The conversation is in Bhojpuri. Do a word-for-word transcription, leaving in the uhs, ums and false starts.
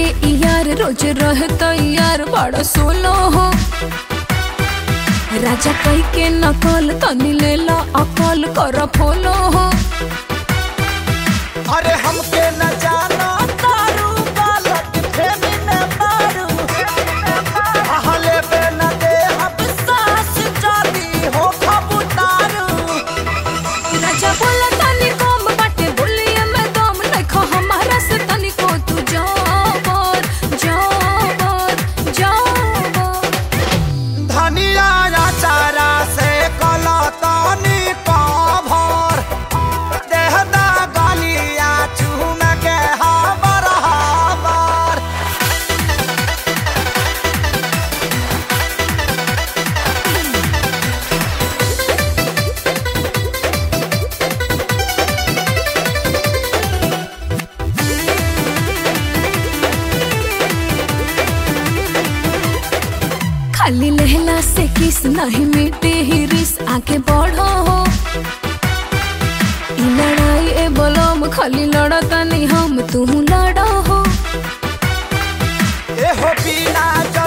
यार रोज रहता यार बड़ा सोलो हो राजा कई के नकल तनी लेला अकल कर फोलो हो। अरे हमके न जाना तारू बालक फेमी न मारू आहले बे न दे अब सास जाती हो खबुतारू। राजा बोला तनी कम बाटे बोलिए मैं दम नहीं खो हमारा से तनी को तू जाबर जाबर जाबर धनिया चारा से कला तानी का भर देहदा गलिया चूम के हाबर हाबर। खाली लहला से किस नहीं मिटे ही रिस आगे बढ़ो हो ई लड़ाई ए बलम खाली लड़ता नहीं हम तू लड़ो हो। ए हो बिना